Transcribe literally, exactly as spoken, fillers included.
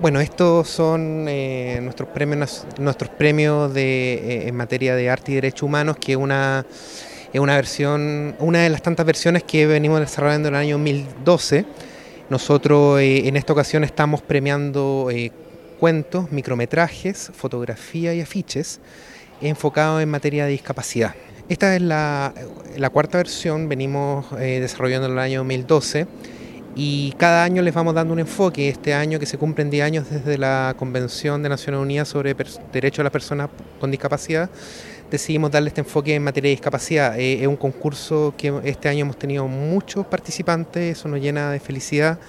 Bueno, estos son eh, nuestros premios, nuestros premios de, eh, en materia de arte y derechos humanos, que es una, es una versión, una de las tantas versiones que venimos desarrollando en el año dos mil doce. Nosotros eh, en esta ocasión estamos premiando eh, cuentos, micrometrajes, fotografía y afiches enfocados en materia de discapacidad. Esta es la, la cuarta versión, venimos eh, desarrollando en el año dos mil doce. Y cada año les vamos dando un enfoque. Este año, que se cumplen diez años desde la Convención de Naciones Unidas sobre Derechos de las Personas con Discapacidad, decidimos darle este enfoque en materia de discapacidad. Eh, es un concurso que este año hemos tenido muchos participantes, eso nos llena de felicidad.